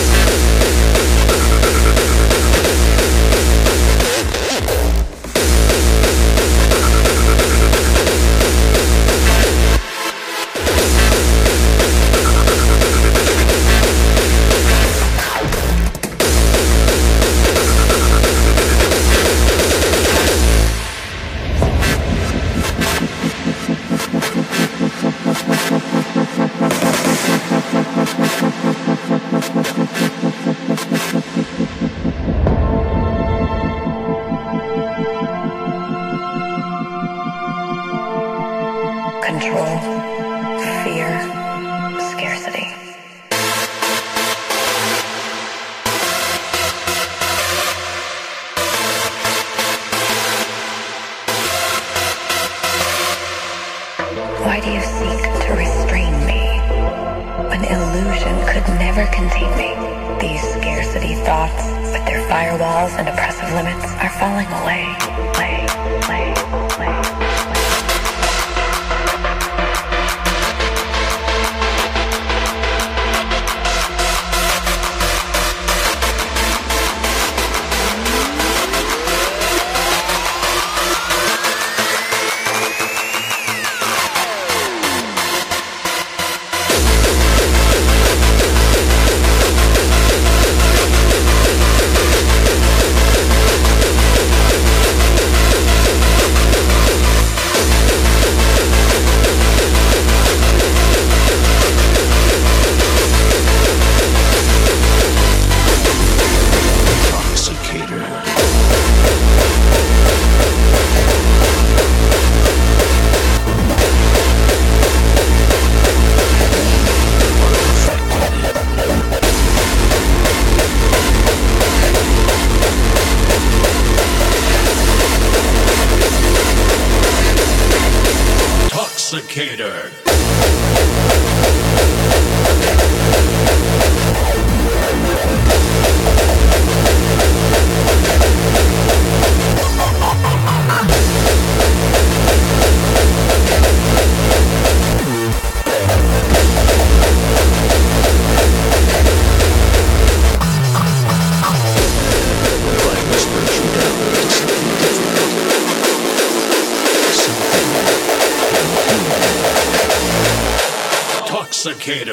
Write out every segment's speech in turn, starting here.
Why do you seek to restrain me when illusion could never contain me? These scarcity thoughts, with their firewalls and oppressive limits, are falling away, away, away, away. Intoxicator. Intoxicator.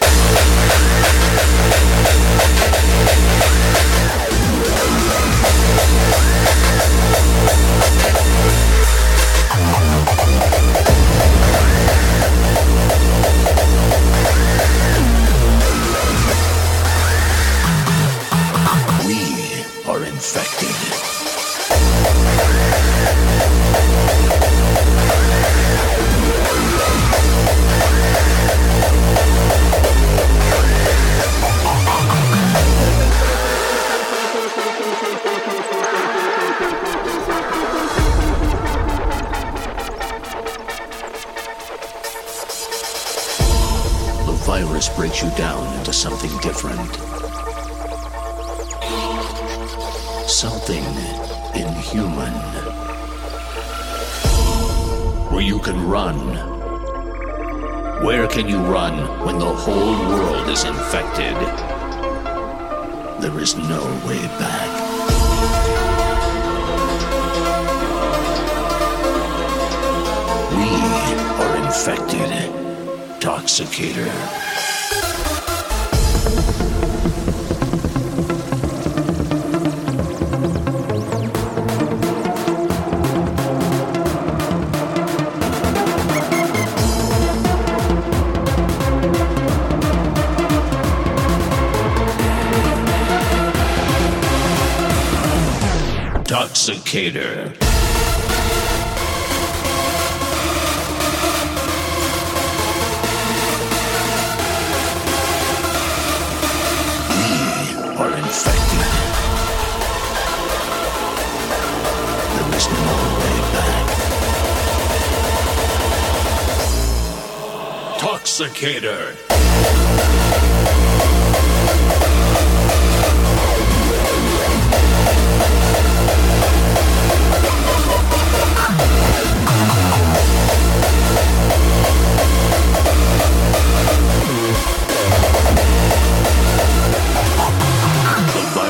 We are infected. Virus breaks you down into something different. Something inhuman. Where you can run. Where can you run when the whole world is infected? There is no way back. We are infected. Intoxicator. Intoxicator. Are infected. There is no way back. Intoxicator.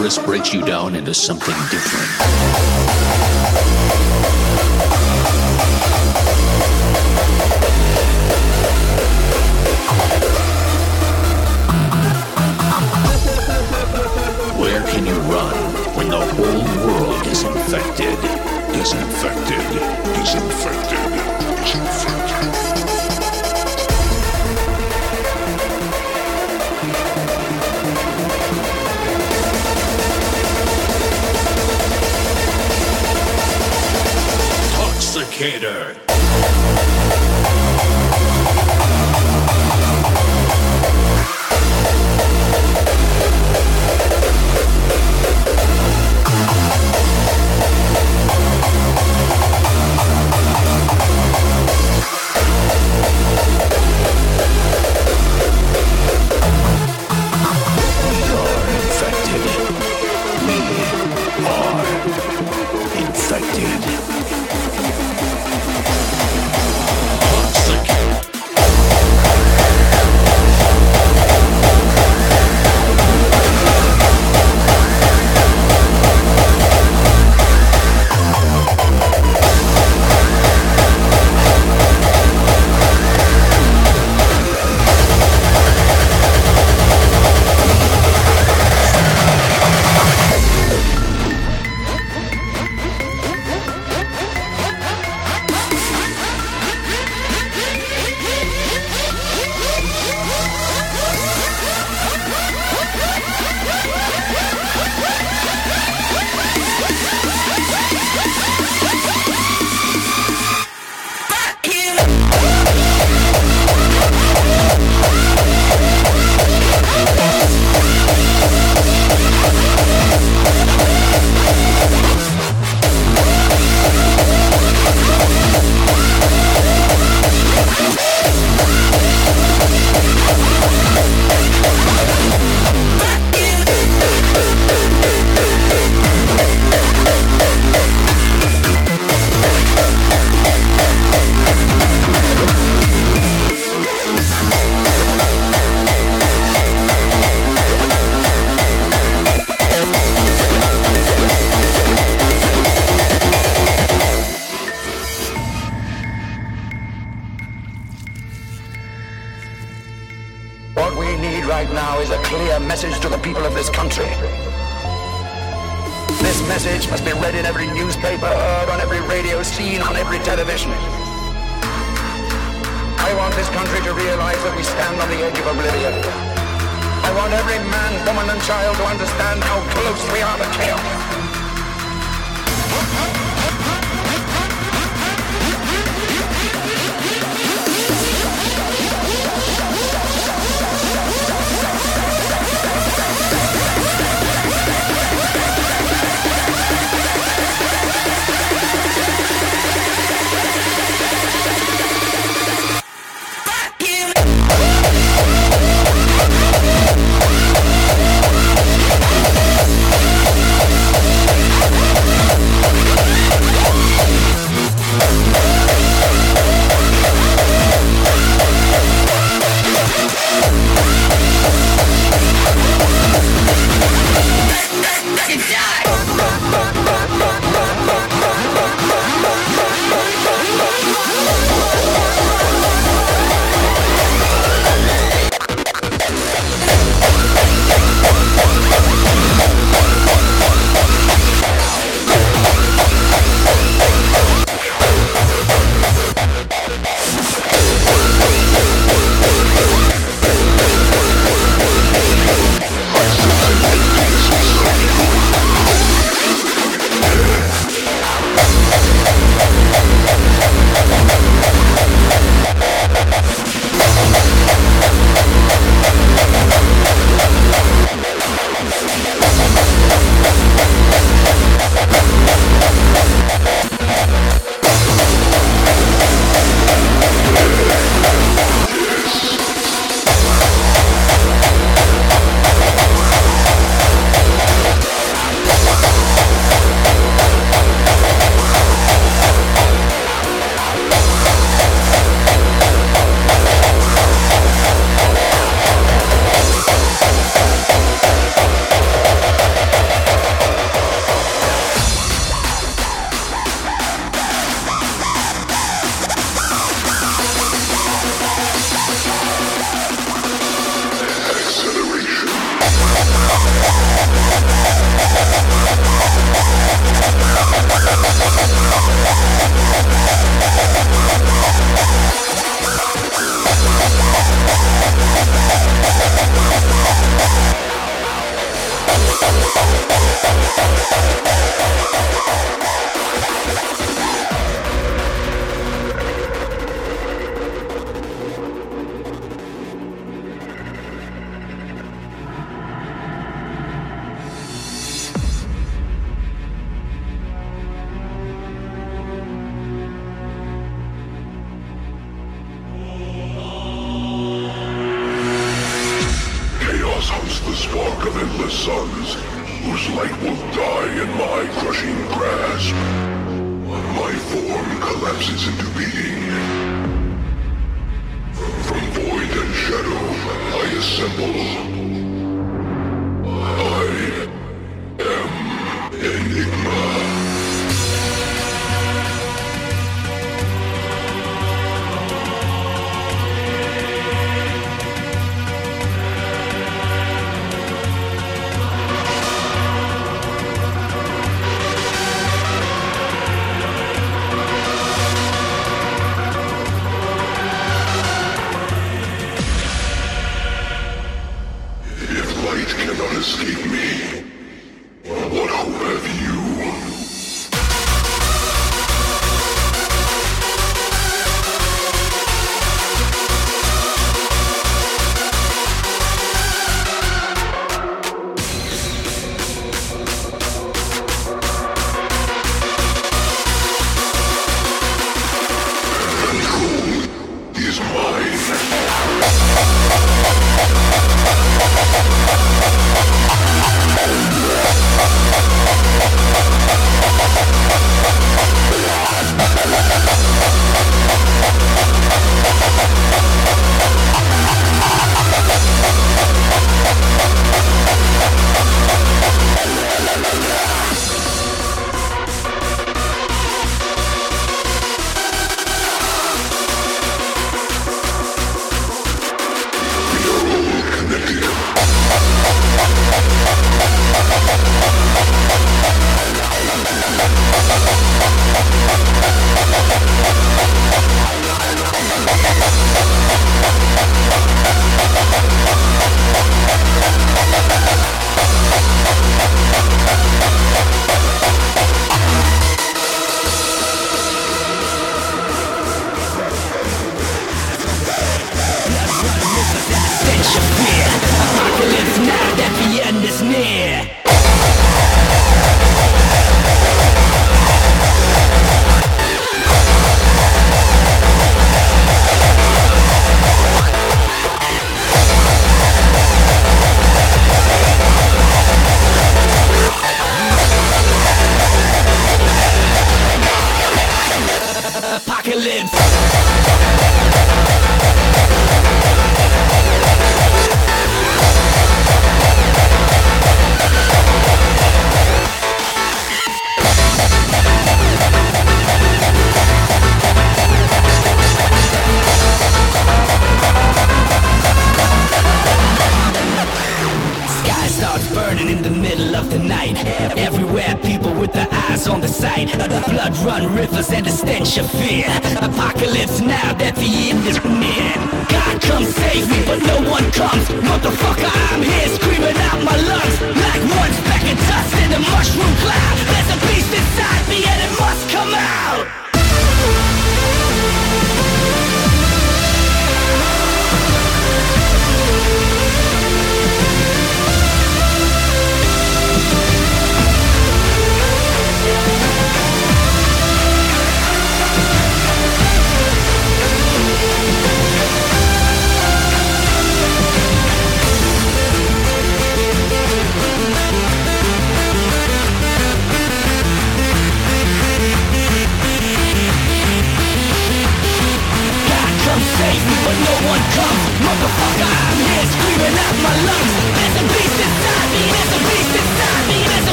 virus breaks you down into something different. Where can you run when the whole world is infected? Is infected. Is infected. Is infected. Toxicator.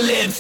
live.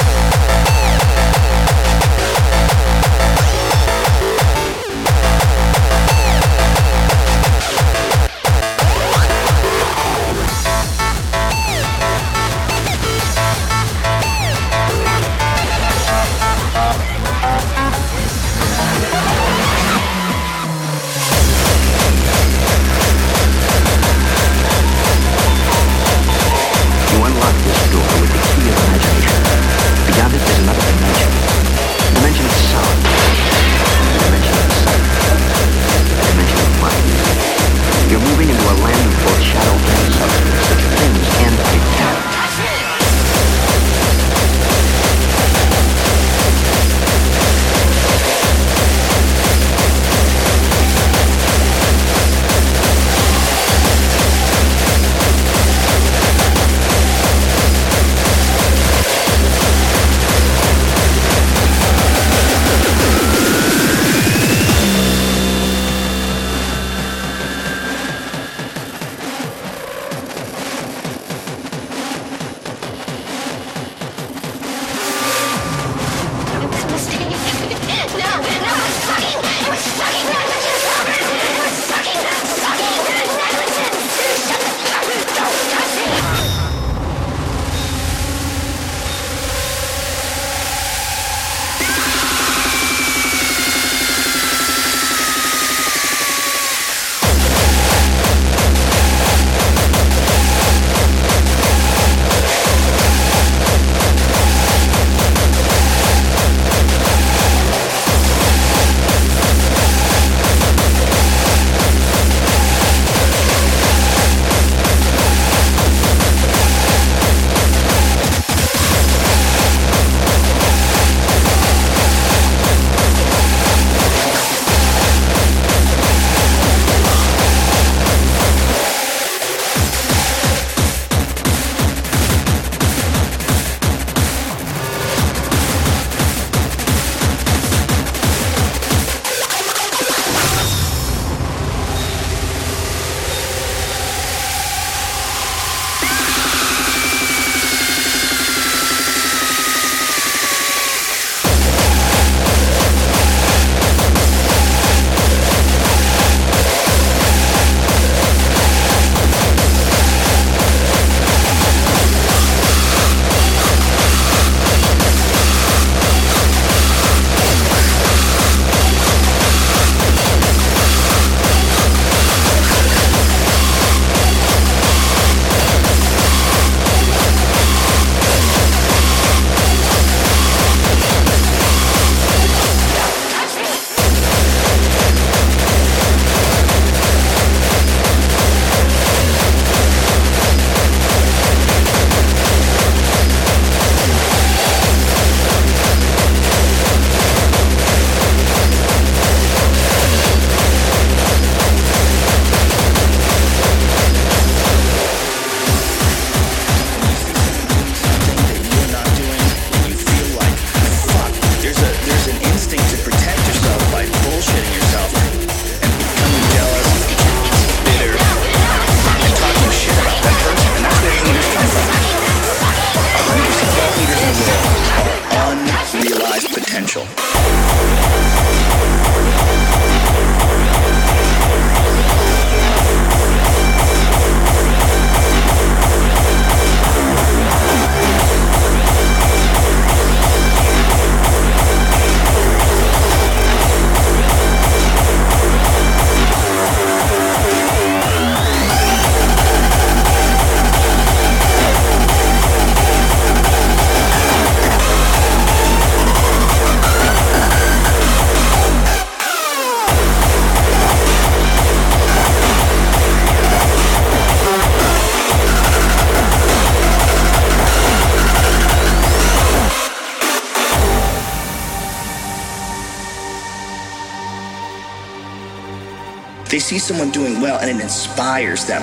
They see someone doing well and it inspires them.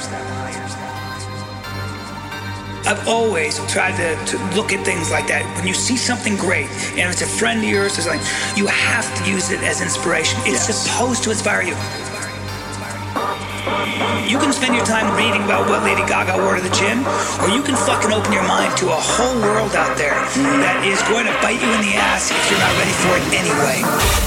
I've always tried to look at things like that. When you see something great, and it's a friend of yours or something, you have to use it as inspiration. It's supposed to inspire you. You can spend your time reading about what Lady Gaga wore to the gym, or you can fucking open your mind to a whole world out there that is going to bite you in the ass if you're not ready for it anyway.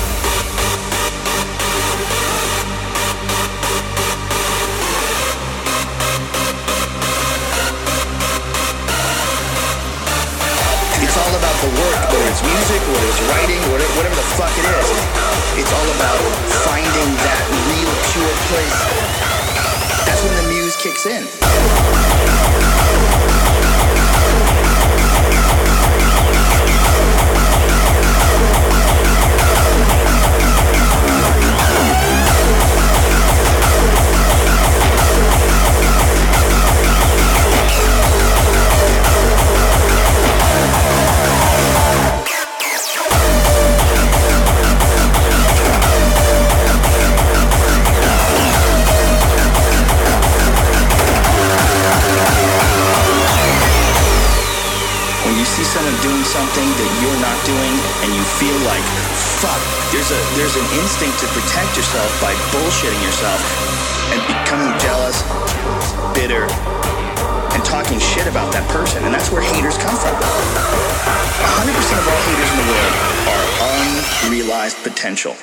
It's all about the work, whether it's music, whether it's writing, whatever the fuck it is. It's all about finding that real, pure place. That's when the muse kicks in. Someone doing something that you're not doing and you feel like, fuck, there's an instinct to protect yourself by bullshitting yourself and becoming jealous, bitter, and talking shit about that person. And that's where haters come from. 100% of all haters in the world are unrealized potential.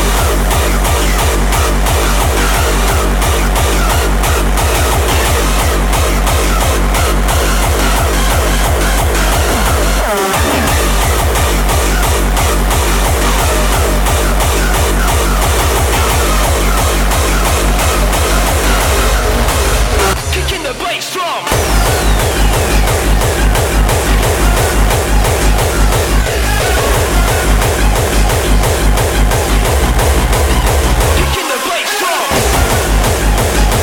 Kicking the bass drum. Kicking the bass drum.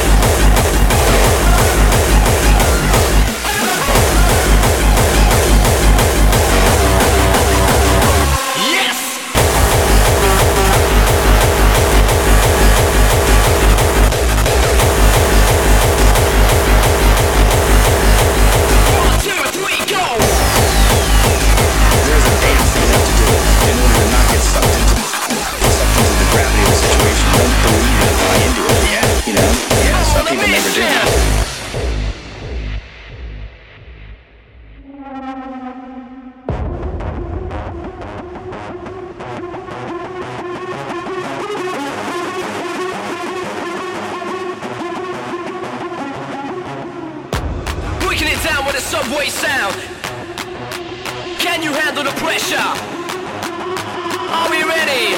subway sound. Can you handle the pressure? Are we ready?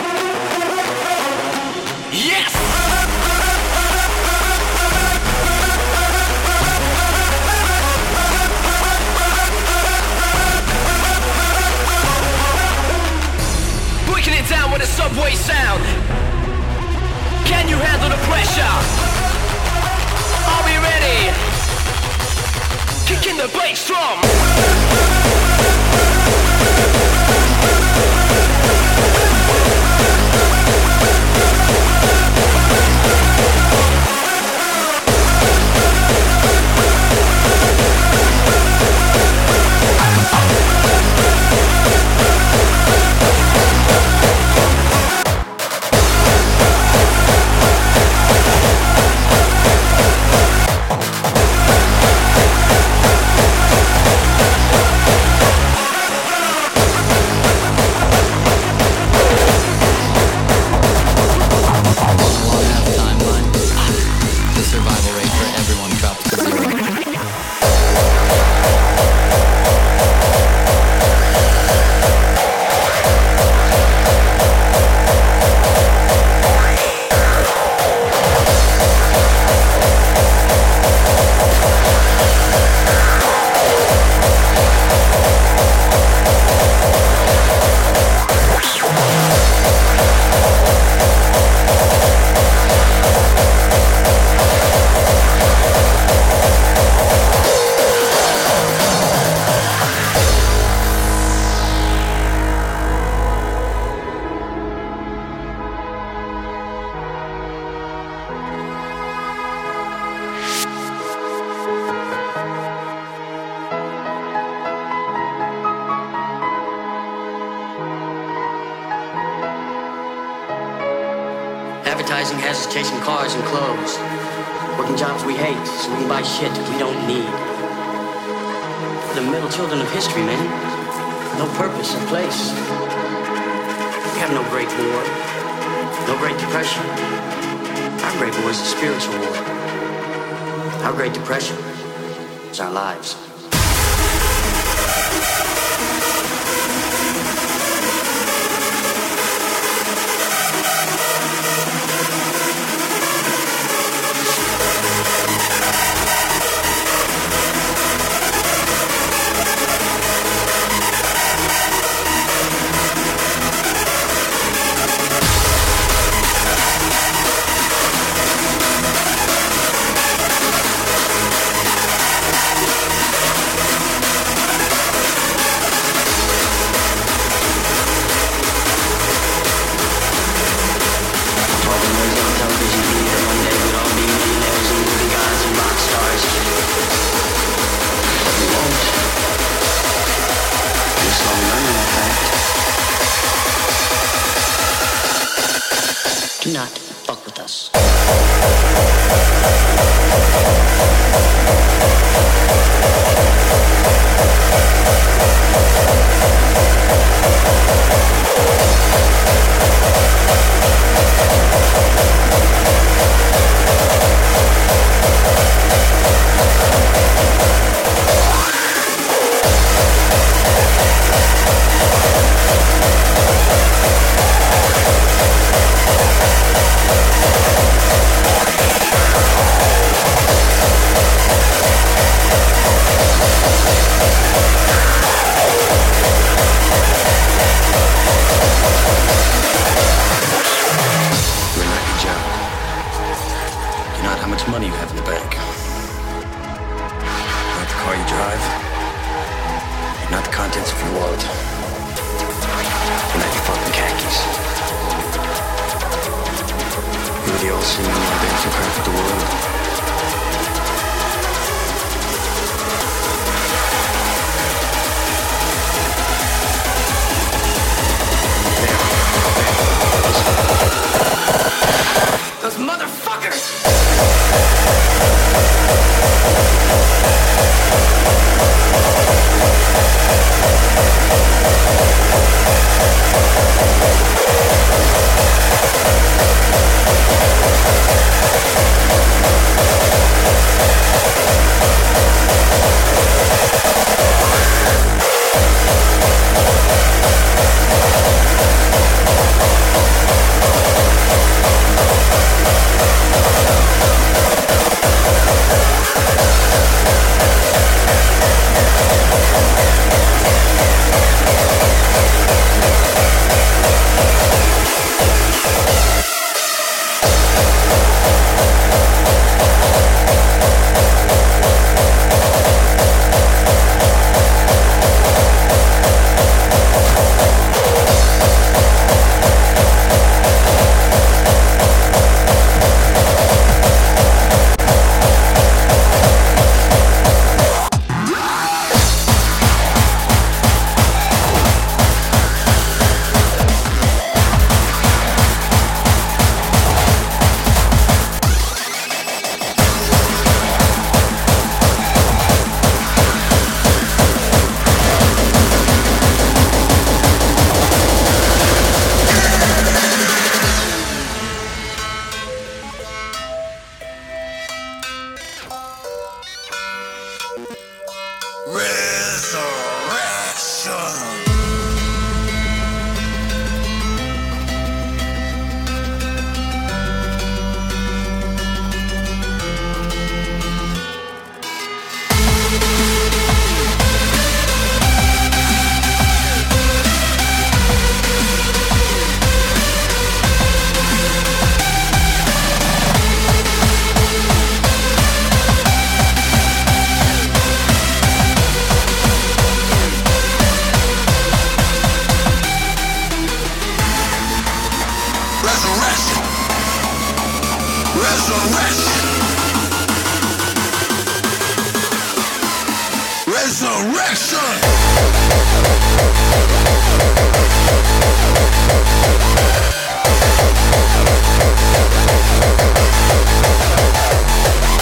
Yes! Breaking it down with a subway sound. Can you handle the pressure? Are we ready? Kicking the bass drum. Advertising has us chasing cars and clothes. Working jobs we hate so we can buy shit we don't need. We're the middle children of history, man. No purpose or place. We have no Great War, no Great Depression. Our Great War is a spiritual war. Our Great Depression is our lives. Do not fuck with us. Money you have in the bank. Not the car you drive. Not the contents of your wallet. Not your fucking khakis. You're the all-seeing, all-dancing craft of the world. Those motherfuckers! Resurrection!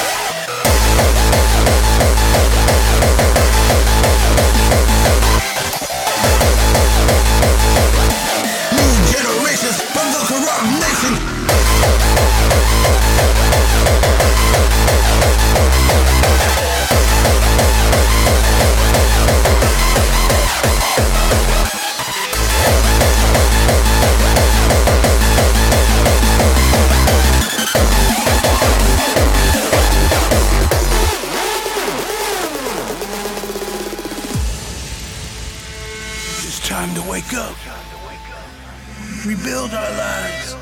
Time to wake up. Rebuild our lives.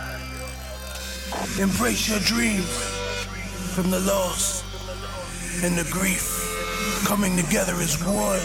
Embrace your dreams. From the loss and the grief, coming together as one.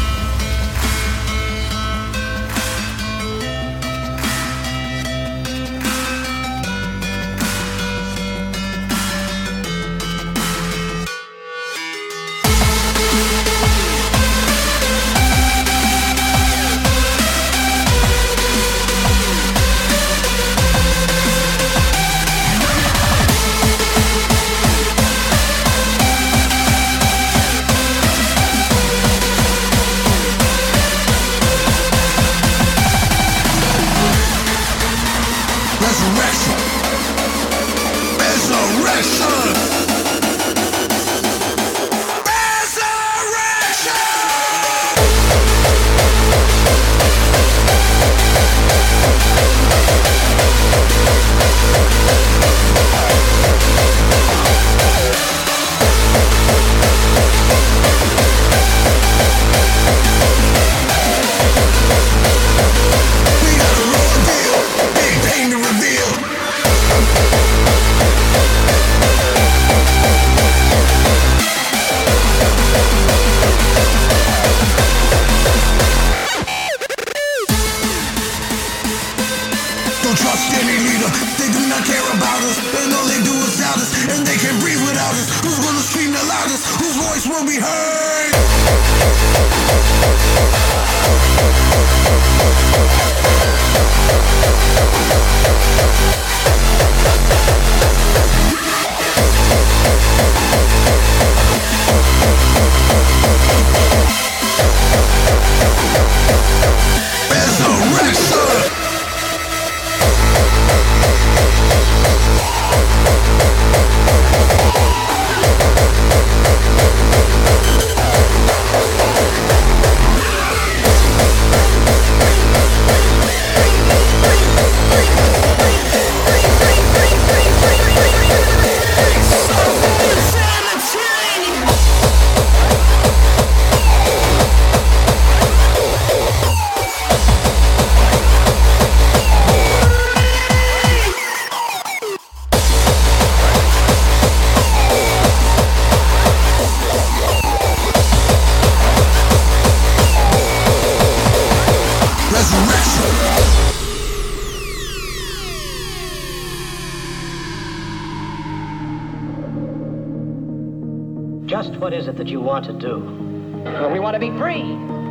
Just what is it that you want to do? Well, we want to be free.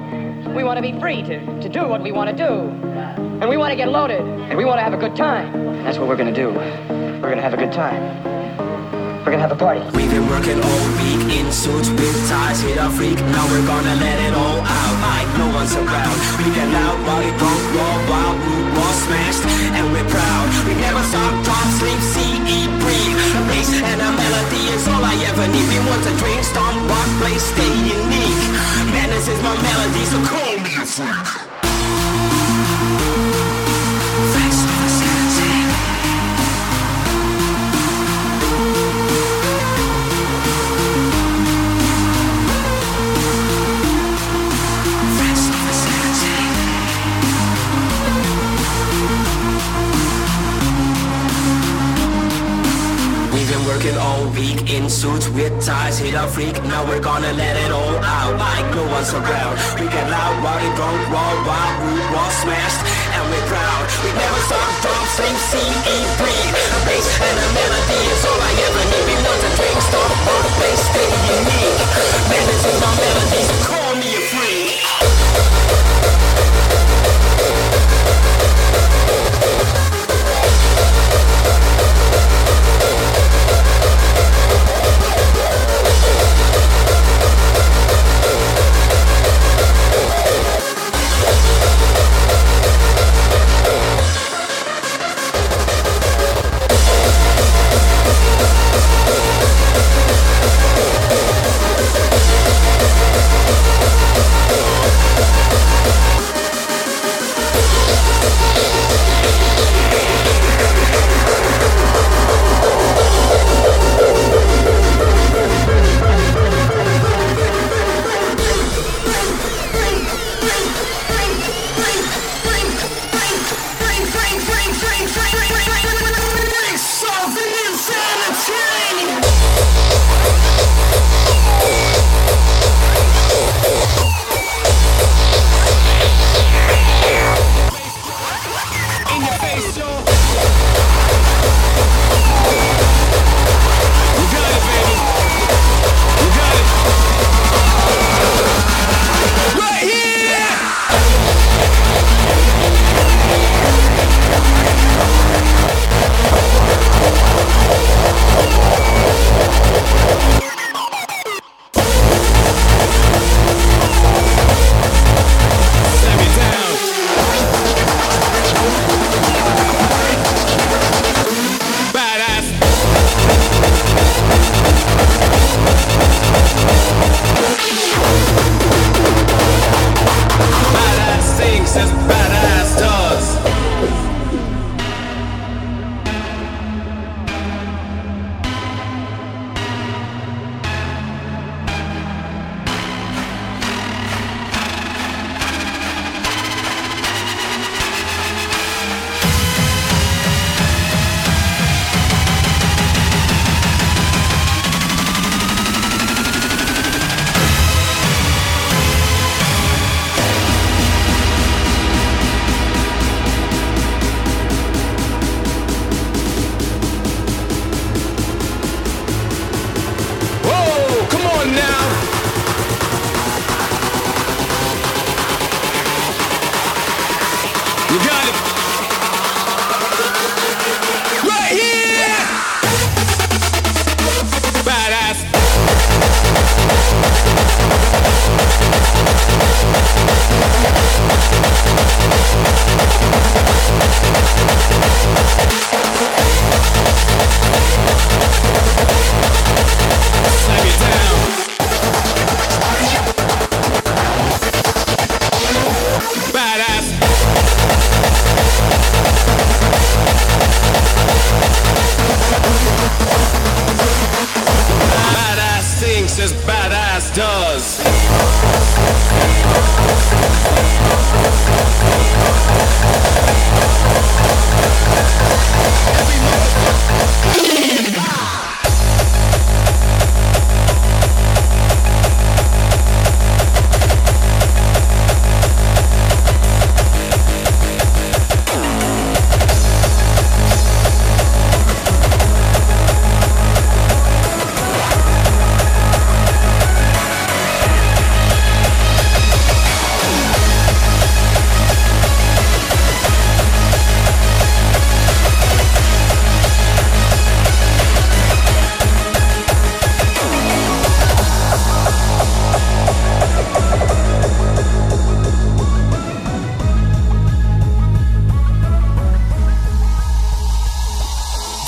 We want to be free to do what we want to do. And we want to get loaded. And we want to have a good time. That's what we're going to do. We're going to have a good time. We're going to have a party. We've been working all week in suits with ties, hit a freak. Now we're gonna let it all out like no one's around. We get loud, body drunk, raw, wild, root, raw, smashed, and we're proud. We never stop, drop, sleep, see, eat, breathe. A bass and a melody is all I ever need. We want to drink, stomp, rock, play, stay unique. Madness is my melody, so call me a freak. Working all week in suits with ties, hit a freak. Now we're gonna let it all out like no one's around. We get loud, rowdy, drunk, raw, wild, root, raw, smashed, and we're proud. We never stop, drop, sleep, see, eat, breathe. A bass and a melody is all I ever need. We want to drink, stop, rock, play, stay unique. Madness is my melody, so call me a freak.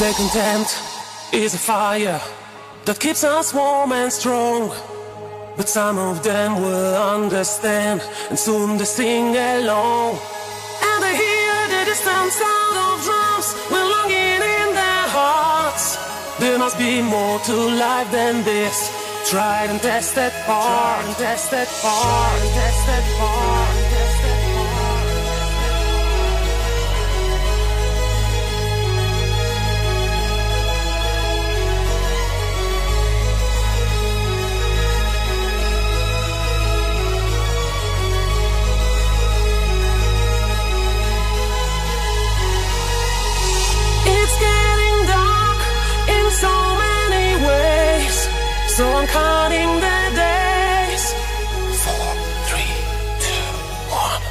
Their contempt is a fire that keeps us warm and strong. But some of them will understand, and soon they sing along. And they hear the distant sound of drums with longing in their hearts. There must be more to life than this. Tried and tested part, and tested part, and tested part, and tested part. It's getting dark in so many ways, so I'm counting the days. 4, 3, 2, 1.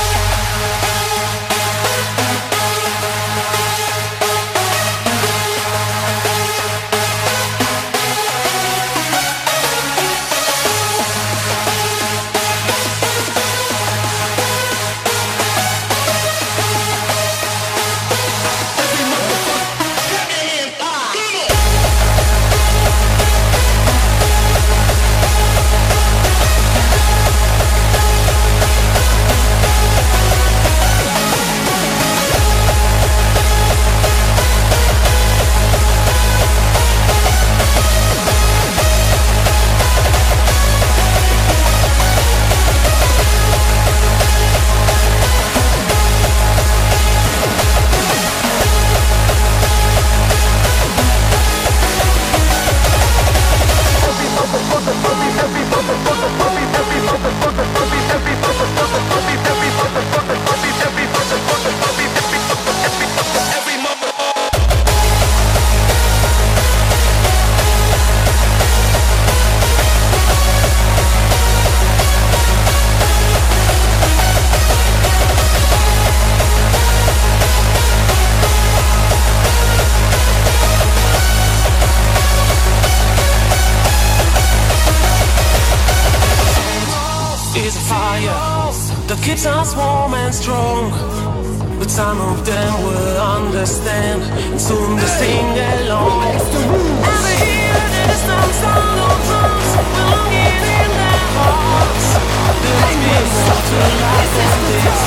Is a fire that keeps us warm and strong. But some of them will understand, and soon they sing along. And they hear the distant sound of drums with longing in their hearts. There must be more to life than this.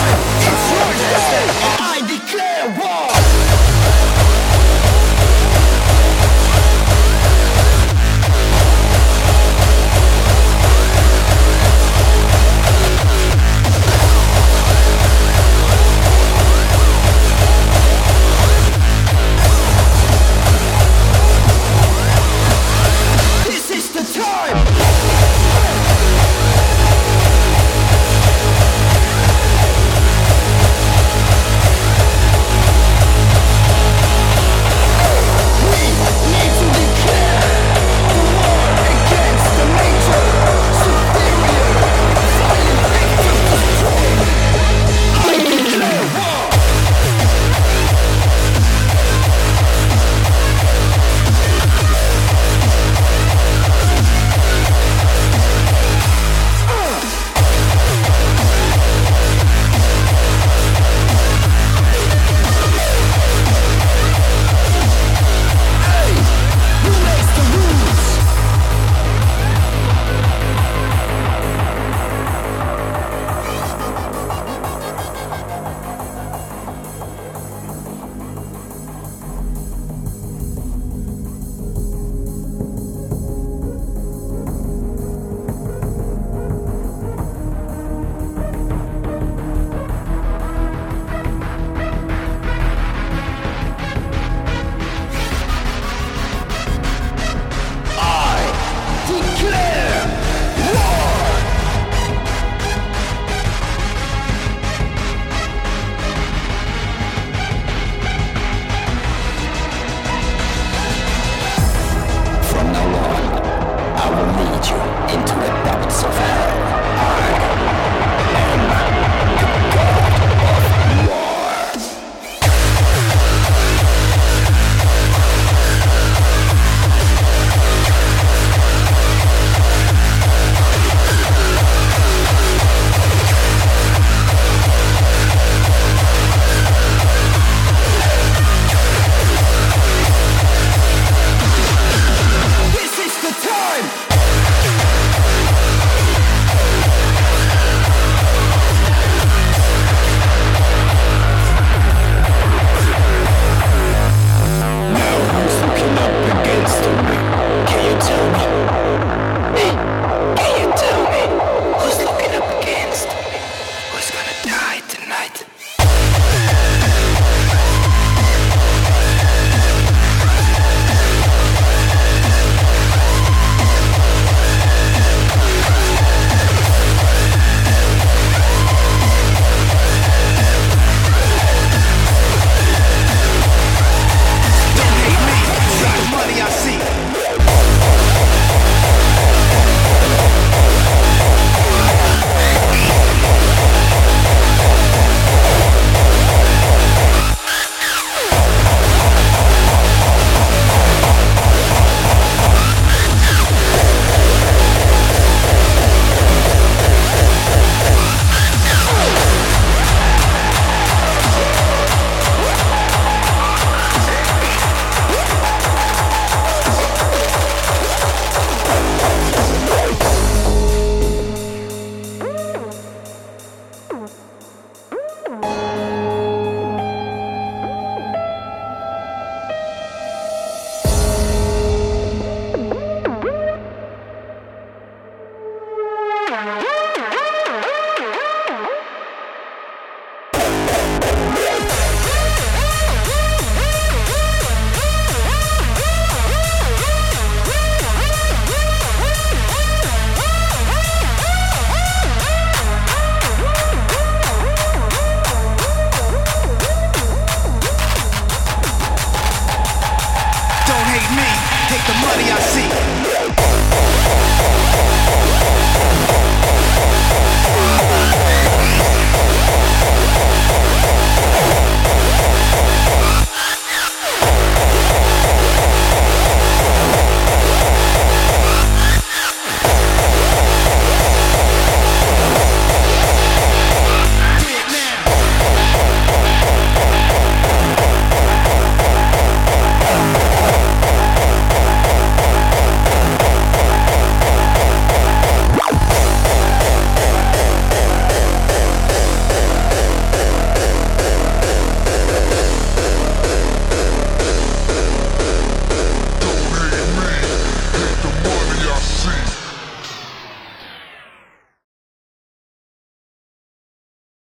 I declare war. This is the time! Bye.